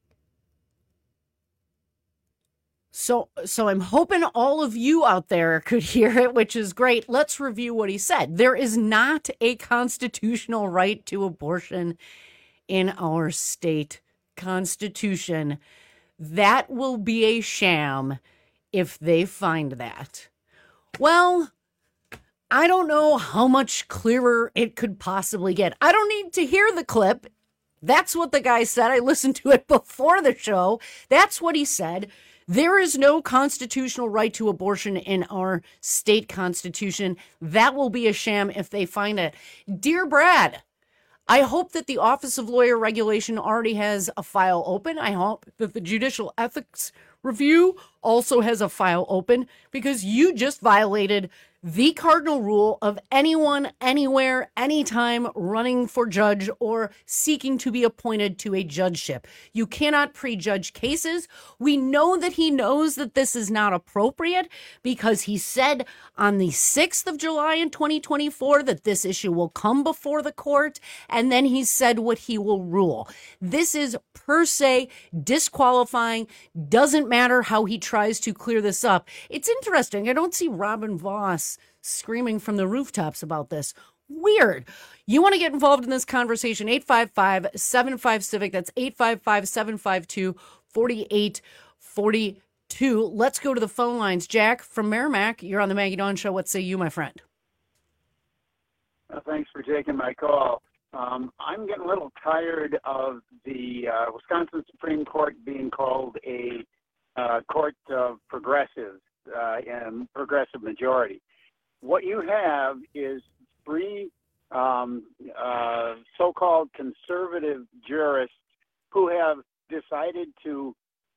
So I'm hoping all of you out there could hear it, which is great. Let's review what he said. There is not a constitutional right to abortion in our state constitution. That will be a sham if they find that. Well, I don't know how much clearer it could possibly get. I don't need to hear the clip. That's what the guy said. I listened to it before the show. That's what he said. There is no constitutional right to abortion in our state constitution. That will be a sham if they find it. Dear Brad, I hope that the Office of Lawyer Regulation already has a file open. I hope that the Judicial Ethics Review also has a file open, because you just violated the cardinal rule of anyone, anywhere, anytime running for judge or seeking to be appointed to a judgeship. You cannot prejudge cases. We know that he knows that this is not appropriate, because he said on the 6th of July in 2024 that this issue will come before the court, and then he said what he will rule. This is per se disqualifying. Doesn't matter how he tries to clear this up. It's interesting. I don't see Robin Voss screaming from the rooftops about this. Weird. You want to get involved in this conversation, 855-75-CIVIC. That's 855-752-4842. Let's go to the phone lines. Jack from Merrimack, you're on the Maggie Dawn Show. What say you, my friend? Thanks for taking my call. I'm getting a little tired of the Wisconsin Supreme Court being called a court of progressives and progressive majority. What you have is three so-called conservative jurists who have decided to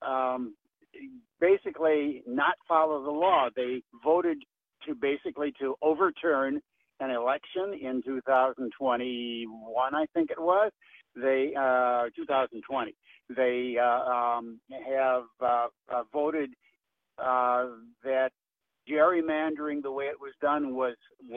basically not follow the law. They voted to basically to overturn an election in 2021, I think it was. 2020. They have voted that gerrymandering, the way it was done, was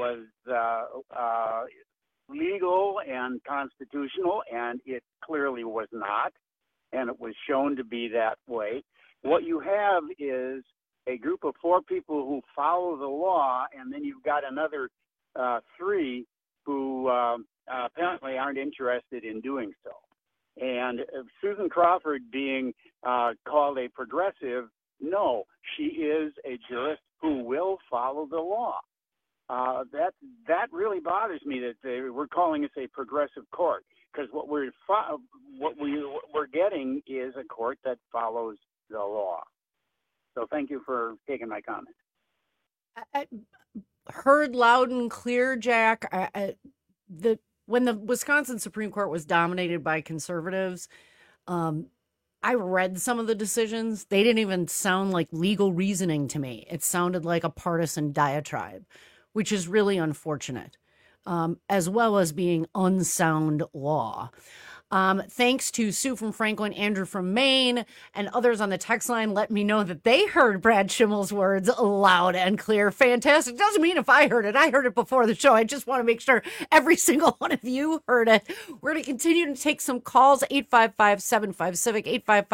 legal and constitutional, and it clearly was not, and it was shown to be that way. What you have is a group of four people who follow the law, and then you've got another three who apparently aren't interested in doing so. And Susan Crawford being called a progressive, no, she is a jurist who will follow the law. That really bothers me that we're calling this a progressive court, because what we're getting is a court that follows the law. So thank you for taking my comment. Heard loud and clear, Jack. when the Wisconsin Supreme Court was dominated by conservatives, I read some of the decisions. They didn't even sound like legal reasoning to me. It sounded like a partisan diatribe, which is really unfortunate, as well as being unsound law. Thanks to Sue from Franklin, Andrew from Maine, and others on the text line let me know that they heard Brad Schimmel's words loud and clear. Fantastic. Doesn't mean if I heard it before the show. I just want to make sure every single one of you heard it. We're going to continue to take some calls, 855-75-CIVIC,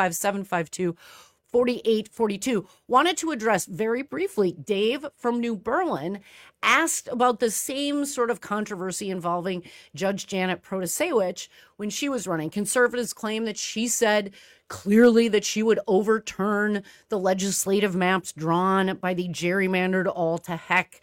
855-752-4842. Wanted to address very briefly, Dave from New Berlin asked about the same sort of controversy involving Judge Janet Protasewicz when she was running. Conservatives claim that she said clearly that she would overturn the legislative maps drawn by the gerrymandered all to heck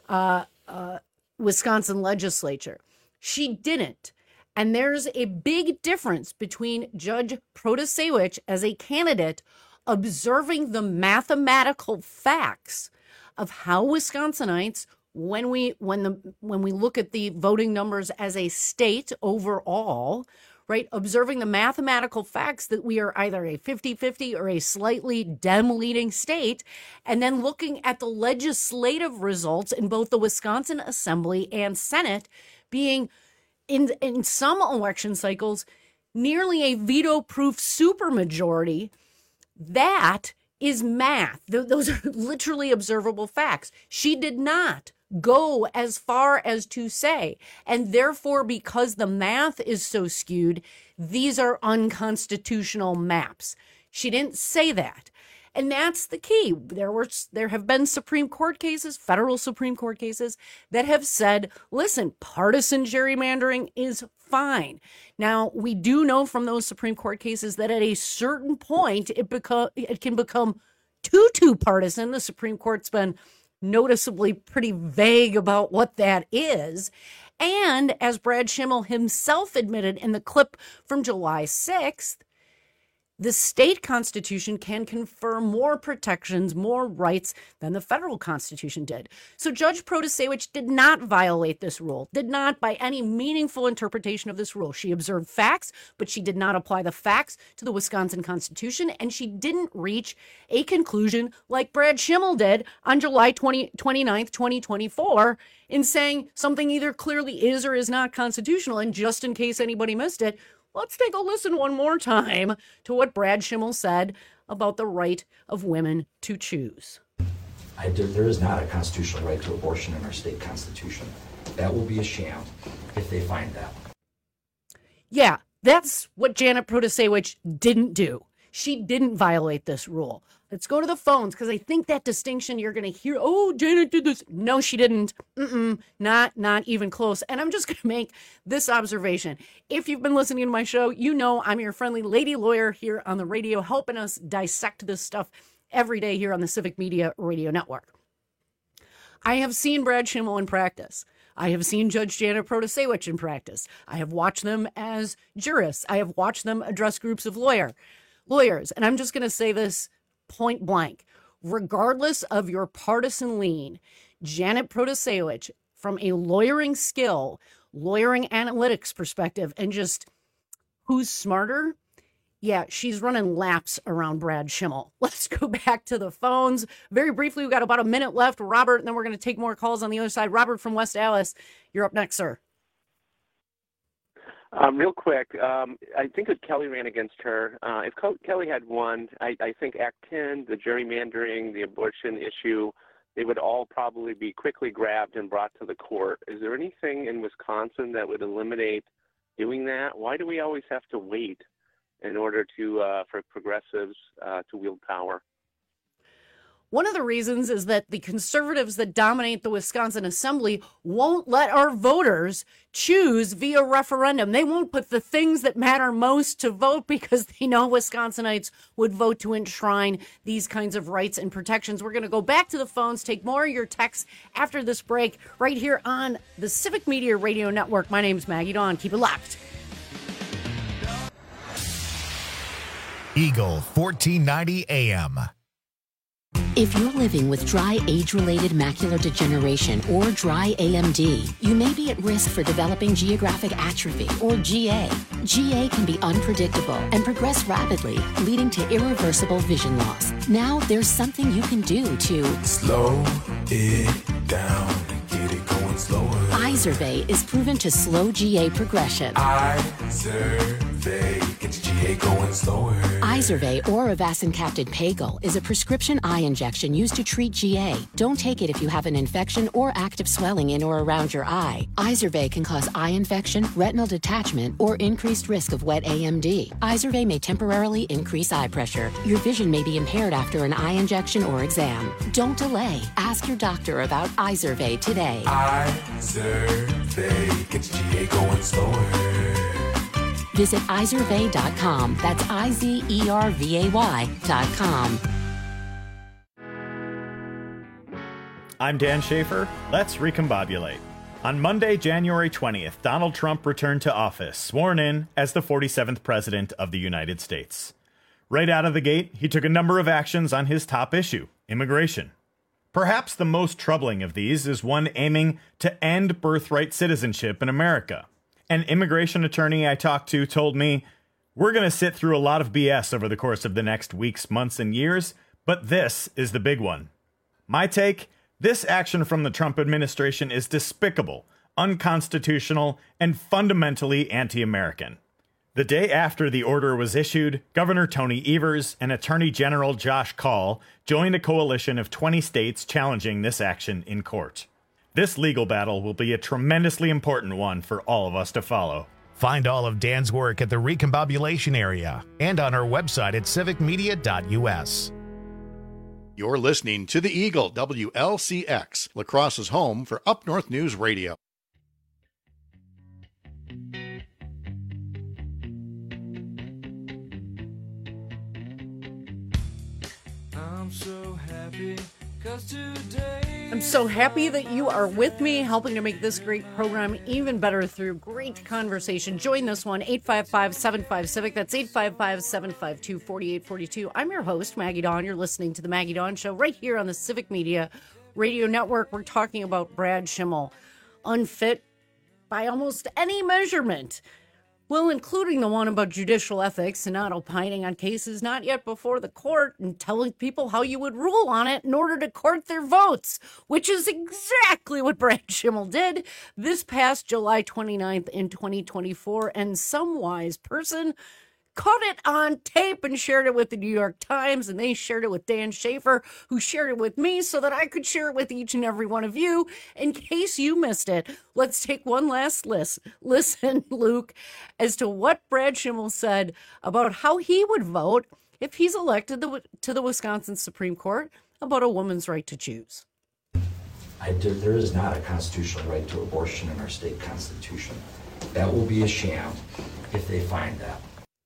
Wisconsin legislature. She didn't. And there's a big difference between Judge Protasewicz as a candidate observing the mathematical facts of how Wisconsinites, when we look at the voting numbers as a state overall, right, observing the mathematical facts that we are either a 50-50 or a slightly Dem leading state, and then looking at the legislative results in both the Wisconsin Assembly and Senate being in some election cycles nearly a veto-proof supermajority. That is math. Those are literally observable facts. She did not go as far as to say, and therefore, because the math is so skewed, these are unconstitutional maps. She didn't say that. And that's the key. There have been Supreme Court cases, federal Supreme Court cases, that have said, listen, partisan gerrymandering is fine. Now, we do know from those Supreme Court cases that at a certain point, it can become too partisan. The Supreme Court's been noticeably pretty vague about what that is. And as Brad Schimmel himself admitted in the clip from July 6th, the state constitution can confer more protections, more rights than the federal constitution did. So Judge Protasewicz did not violate this rule, did not by any meaningful interpretation of this rule. She observed facts, but she did not apply the facts to the Wisconsin Constitution, and she didn't reach a conclusion like Brad Schimmel did on July 29th, 2024, in saying something either clearly is or is not constitutional. And just in case anybody missed it, let's take a listen one more time to what Brad Schimmel said about the right of women to choose. There is not a constitutional right to abortion in our state constitution. That will be a sham if they find that. Yeah, that's what Janet Protasewicz didn't do. She didn't violate this rule. Let's go to the phones, because I think that distinction you're going to hear, oh, Janet did this. No, she didn't. Not even close. And I'm just going to make this observation. If you've been listening to my show, you know I'm your friendly lady lawyer here on the radio, helping us dissect this stuff every day here on the Civic Media Radio Network. I have seen Brad Schimmel in practice. I have seen Judge Janet Protasewicz in practice. I have watched them as jurists. I have watched them address groups of lawyers. And I'm just going to say this point blank. Regardless of your partisan lean, Janet Protasewicz, from a lawyering skill, lawyering analytics perspective, and just who's smarter, yeah, she's running laps around Brad Schimmel. Let's go back to the phones. Very briefly, we've got about a minute left. Robert, and then we're going to take more calls on the other side. Robert from West Allis, you're up next, sir. Real quick, I think if Kelly ran against her, if Kelly had won, I think Act 10, the gerrymandering, the abortion issue, they would all probably be quickly grabbed and brought to the court. Is there anything in Wisconsin that would eliminate doing that? Why do we always have to wait in order to for progressives to wield power? One of the reasons is that the conservatives that dominate the Wisconsin Assembly won't let our voters choose via referendum. They won't put the things that matter most to vote because they know Wisconsinites would vote to enshrine these kinds of rights and protections. We're going to go back to the phones, take more of your texts after this break right here on the Civic Media Radio Network. My name's Maggie Dawn. Keep it locked. Eagle 1490 AM. If you're living with dry age-related macular degeneration or dry AMD, you may be at risk for developing geographic atrophy or GA. GA can be unpredictable and progress rapidly, leading to irreversible vision loss. Now there's something you can do to slow it down and get it going slower. Izervay is proven to slow GA progression. Izervay gets GA going slower. Izervay or avacincaptad pagel is a prescription eye injection used to treat GA. Don't take it if you have an infection or active swelling in or around your eye. Izervay can cause eye infection, retinal detachment, or increased risk of wet AMD. Izervay may temporarily increase eye pressure. Your vision may be impaired after an eye injection or exam. Don't delay. Ask your doctor about Izervay today. Izervay gets GA going slower. Visit Izervay.com. That's IZERVAY.com. I'm Dan Schaefer. Let's recombobulate. On Monday, January 20th, Donald Trump returned to office, sworn in as the 47th President of the United States. Right out of the gate, he took a number of actions on his top issue, immigration. Perhaps the most troubling of these is one aiming to end birthright citizenship in America. An immigration attorney I talked to told me, "We're going to sit through a lot of BS over the course of the next weeks, months, and years, but this is the big one." My take? This action from the Trump administration is despicable, unconstitutional, and fundamentally anti-American. The day after the order was issued, Governor Tony Evers and Attorney General Josh Kaul joined a coalition of 20 states challenging this action in court. This legal battle will be a tremendously important one for all of us to follow. Find all of Dan's work at the Recombobulation area and on our website at civicmedia.us. You're listening to the Eagle, WLCX, La Crosse's home for Up North News Radio. I'm so happy 'cause today I'm so happy that you are with me, helping to make this great program even better through great conversation. Join this one, 855-75-CIVIC. That's 855-752-4842. I'm your host, Maggie Dawn. You're listening to The Maggie Dawn Show right here on the Civic Media Radio Network. We're talking about Brad Schimel, unfit by almost any measurement. Well, including the one about judicial ethics and not opining on cases not yet before the court and telling people how you would rule on it in order to court their votes, which is exactly what Brad Schimel did this past July 29th in 2024. And some wise person caught it on tape and shared it with the New York Times, and they shared it with Dan Schaefer, who shared it with me so that I could share it with each and every one of you in case you missed it. Let's take one last listen, Luke, as to what Brad Schimel said about how he would vote if he's elected to the Wisconsin Supreme Court about a woman's right to choose. There is not a constitutional right to abortion in our state constitution. That will be a sham if they find that.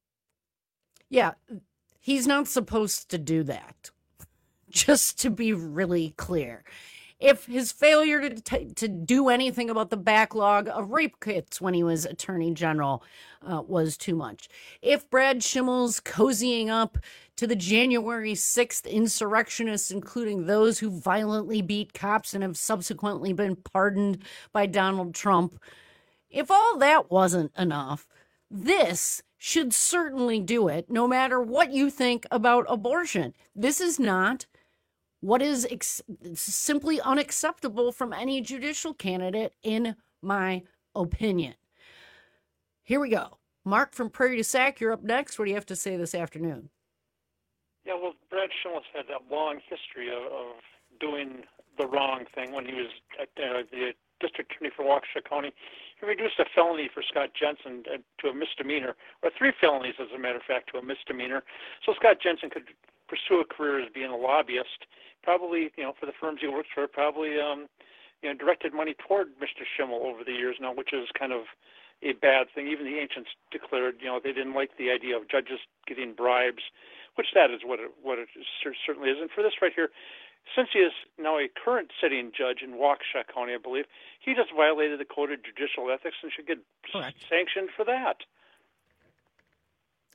Yeah, he's not supposed to do that, just to be really clear. If his failure to do anything about the backlog of rape kits when he was Attorney General was too much. If Brad Schimel's cozying up to the January 6th insurrectionists, including those who violently beat cops and have subsequently been pardoned by Donald Trump, if all that wasn't enough, this should certainly do it, no matter what you think about abortion. This is not what is simply unacceptable from any judicial candidate, in my opinion. Here we go. Mark from Prairie du Sac, you're up next. What do you have to say this afternoon? Yeah, well, Brad Schimel had that long history of doing the wrong thing when he was at the district attorney for Waukesha County. He reduced a felony for Scott Jensen to a misdemeanor, or 3 felonies, as a matter of fact, to a misdemeanor. So Scott Jensen could pursue a career as being a lobbyist, probably, for the firms he works for, probably, directed money toward Mr. Schimel over the years now, which is kind of a bad thing. Even the ancients declared, they didn't like the idea of judges getting bribes, which that is what it certainly is. And for this right here, since he is now a current sitting judge in Waukesha County, I believe, he just violated the Code of Judicial Ethics and should get sanctioned for that.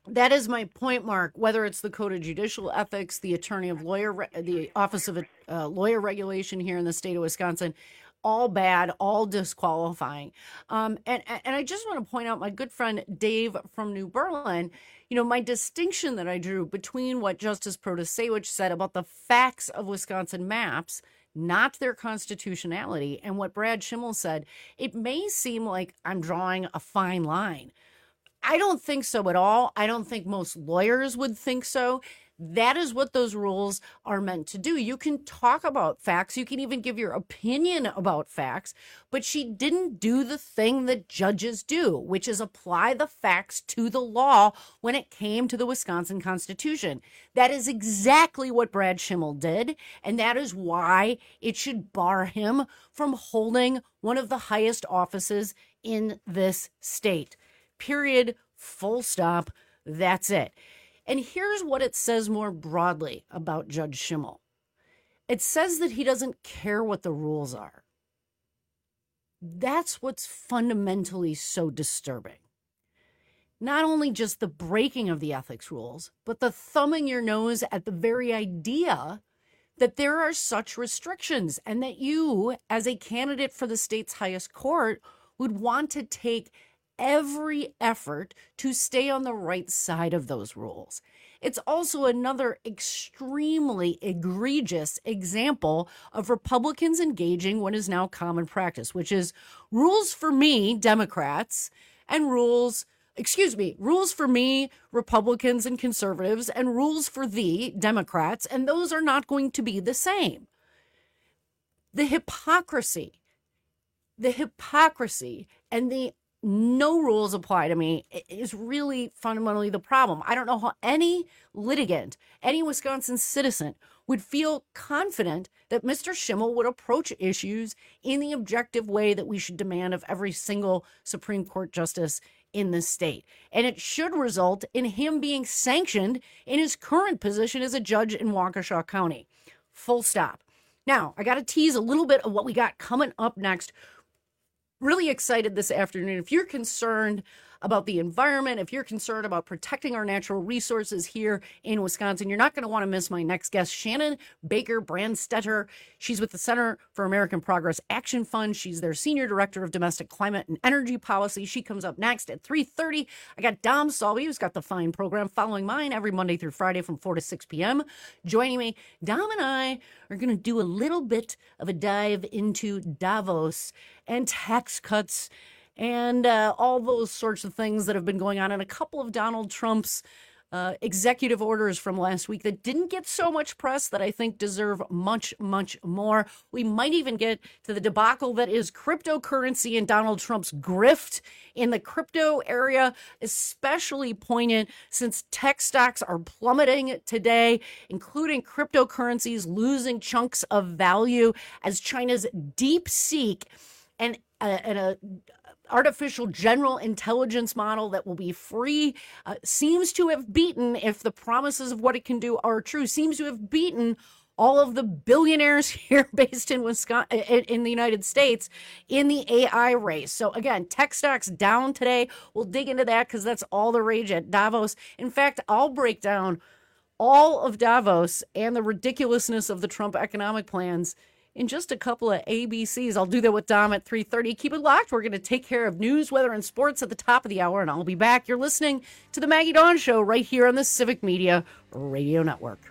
That is my point, Mark. Whether it's the Code of Judicial Ethics, the the Office of Lawyer Regulation here in the state of Wisconsin, all bad, all disqualifying. And I just want to point out my good friend Dave from New Berlin, my distinction that I drew between what Justice Protasewicz said about the facts of Wisconsin maps, not their constitutionality, and what Brad Schimmel said. It may seem like I'm drawing a fine line. I don't think so at all. I don't think most lawyers would think so. That is what those rules are meant to do. You can talk about facts. You can even give your opinion about facts, but she didn't do the thing that judges do, which is apply the facts to the law when it came to the Wisconsin Constitution. That is exactly what Brad Schimmel did, and that is why it should bar him from holding one of the highest offices in this state. Period. Full stop. That's it. And here's what it says more broadly about Judge Schimmel. It says that he doesn't care what the rules are. That's what's fundamentally so disturbing. Not only just the breaking of the ethics rules, but the thumbing your nose at the very idea that there are such restrictions and that you, as a candidate for the state's highest court, would want to take every effort to stay on the right side of those rules. It's also another extremely egregious example of Republicans engaging what is now common practice, which is rules for me, Democrats, and rules for me, Republicans and conservatives, and rules for thee, Democrats, and those are not going to be the same. The hypocrisy and the no rules apply to me is really fundamentally the problem. I don't know how any litigant, any Wisconsin citizen would feel confident that Mr. Schimmel would approach issues in the objective way that we should demand of every single Supreme Court justice in this state. And it should result in him being sanctioned in his current position as a judge in Waukesha County. Full stop. Now, I got to tease a little bit of what we got coming up next. Really excited this afternoon. If you're concerned about the environment, if you're concerned about protecting our natural resources here in Wisconsin, you're not going to want to miss my next guest, Shannon Baker Brandstetter. She's with the Center for American Progress Action Fund. She's their Senior Director of Domestic Climate and Energy Policy. She comes up next at 3:30. I got Dom Salvi, who's got the fine program following mine every Monday through Friday from 4 to 6 p.m. Joining me, Dom and I are going to do a little bit of a dive into Davos and tax cuts and all those sorts of things that have been going on, and a couple of Donald Trump's executive orders from last week that didn't get so much press that I think deserve much, much more. We might even get to the debacle that is cryptocurrency and Donald Trump's grift in the crypto area, especially poignant since tech stocks are plummeting today, including cryptocurrencies losing chunks of value as China's DeepSeek and a artificial general intelligence model that will be free seems to have beaten, if the promises of what it can do are true, seems to have beaten all of the billionaires here based in Wisconsin, in the United States, in the AI race. So again, tech stocks down today. We'll dig into that because that's all the rage at Davos. In fact, I'll break down all of Davos and the ridiculousness of the Trump economic plans in just a couple of ABCs. I'll do that with Dom at 3:30. Keep it locked. We're going to take care of news, weather, and sports at the top of the hour, and I'll be back. You're listening to the Maggie Dawn Show right here on the Civic Media Radio Network.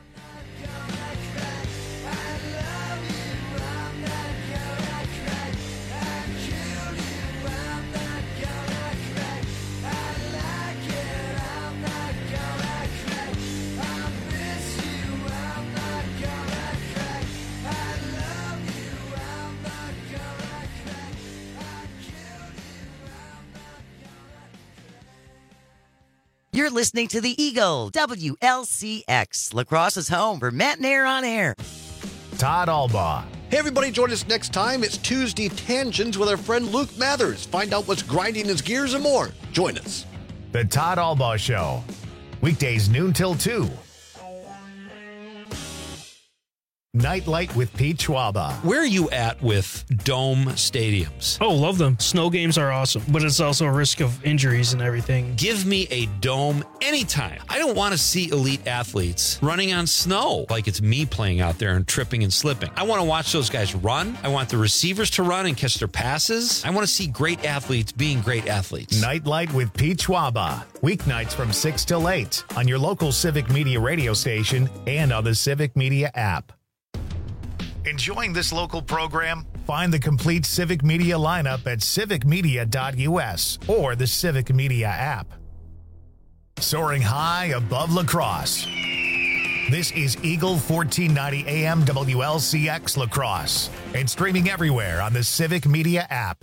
You're listening to The Eagle, WLCX, La Crosse's home for Matt and Air on Air. Todd Albaugh. Hey, everybody, join us next time. It's Tuesday Tangents with our friend Luke Mathers. Find out what's grinding his gears and more. Join us. The Todd Albaugh Show. Weekdays noon till 2. Nightlight with Pete Schwaba. Where are you at with dome stadiums? Oh, love them. Snow games are awesome, but it's also a risk of injuries and everything. Give me a dome anytime. I don't want to see elite athletes running on snow like it's me playing out there and tripping and slipping. I want to watch those guys run. I want the receivers to run and catch their passes. I want to see great athletes being great athletes. Nightlight with Pete Schwaba. Weeknights from 6 till 8 on your local Civic Media radio station and on the Civic Media app. Enjoying this local program? Find the complete Civic Media lineup at civicmedia.us or the Civic Media app. Soaring high above La Crosse. This is Eagle 1490 AM WLCX La Crosse and streaming everywhere on the Civic Media app.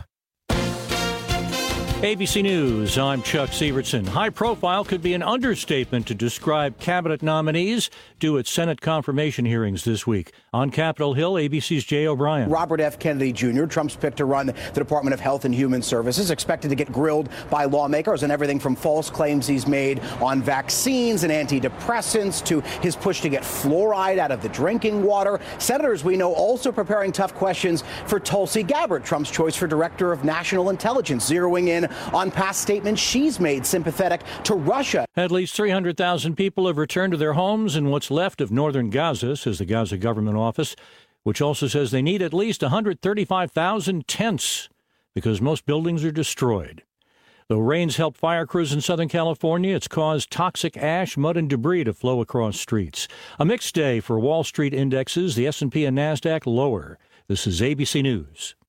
ABC News, I'm Chuck Sievertson. High profile could be an understatement to describe cabinet nominees due at Senate confirmation hearings this week. On Capitol Hill, ABC's Jay O'Brien. Robert F. Kennedy Jr., Trump's pick to run the Department of Health and Human Services, expected to get grilled by lawmakers on everything from false claims he's made on vaccines and antidepressants to his push to get fluoride out of the drinking water. Senators, we know, also preparing tough questions for Tulsi Gabbard, Trump's choice for Director of National Intelligence, zeroing in on past statements she's made sympathetic to Russia. At least 300,000 people have returned to their homes in what's left of northern Gaza, says the Gaza government office, which also says they need at least 135,000 tents because most buildings are destroyed. Though rains helped fire crews in Southern California, it's caused toxic ash, mud, and debris to flow across streets. A mixed day for Wall Street indexes, the S&P and NASDAQ lower. This is ABC News.